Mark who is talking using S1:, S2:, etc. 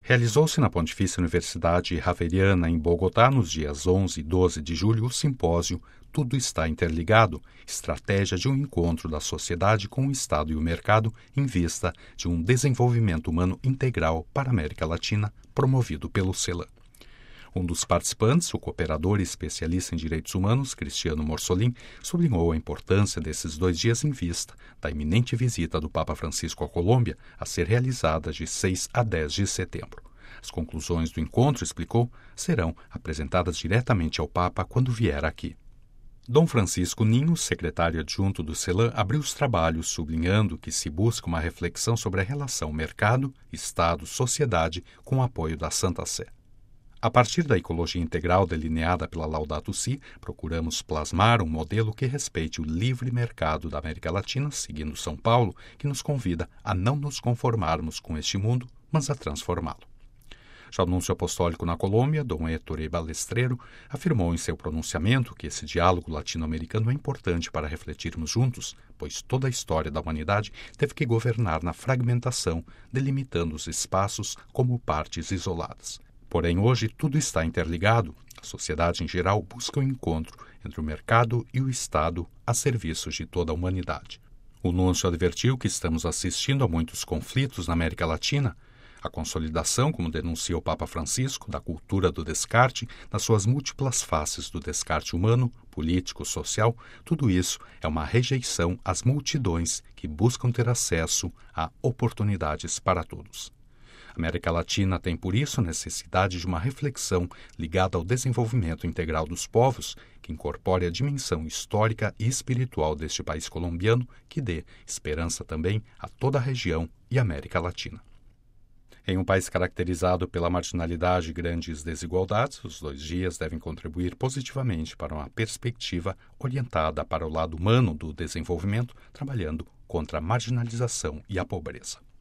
S1: Realizou-se na Pontifícia Universidade Javeriana, em Bogotá, nos dias 11 e 12 de julho, o simpósio Tudo está interligado, estratégia de um encontro da sociedade com o Estado e o mercado em vista de um desenvolvimento humano integral para a América Latina, promovido pelo CELAM. Um dos participantes, o cooperador e especialista em direitos humanos, Cristiano Morsolin, sublinhou a importância desses 2 dias em vista da iminente visita do Papa Francisco à Colômbia, a ser realizada de 6 a 10 de setembro. As conclusões do encontro, explicou, serão apresentadas diretamente ao Papa quando vier aqui. Dom Francisco Ninho, secretário adjunto do CELAM, abriu os trabalhos sublinhando que se busca uma reflexão sobre a relação mercado, Estado, sociedade com o apoio da Santa Sé. A partir da ecologia integral delineada pela Laudato Si, procuramos plasmar um modelo que respeite o livre mercado da América Latina, seguindo São Paulo, que nos convida a não nos conformarmos com este mundo, mas a transformá-lo. Já o núncio apostólico na Colômbia, Dom Ettore Balestrero, afirmou em seu pronunciamento que esse diálogo latino-americano é importante para refletirmos juntos, pois toda a história da humanidade teve que governar na fragmentação, delimitando os espaços como partes isoladas. Porém, hoje tudo está interligado. A sociedade em geral busca o encontro entre o mercado e o Estado a serviço de toda a humanidade. O núncio advertiu que estamos assistindo a muitos conflitos na América Latina. A consolidação, como denuncia o Papa Francisco, da cultura do descarte, nas suas múltiplas faces do descarte humano, político, social, tudo isso é uma rejeição às multidões que buscam ter acesso a oportunidades para todos. A América Latina tem, por isso, necessidade de uma reflexão ligada ao desenvolvimento integral dos povos, que incorpore a dimensão histórica e espiritual deste país colombiano, que dê esperança também a toda a região e América Latina. Em um país caracterizado pela marginalidade e grandes desigualdades, os 2 dias devem contribuir positivamente para uma perspectiva orientada para o lado humano do desenvolvimento, trabalhando contra a marginalização e a pobreza.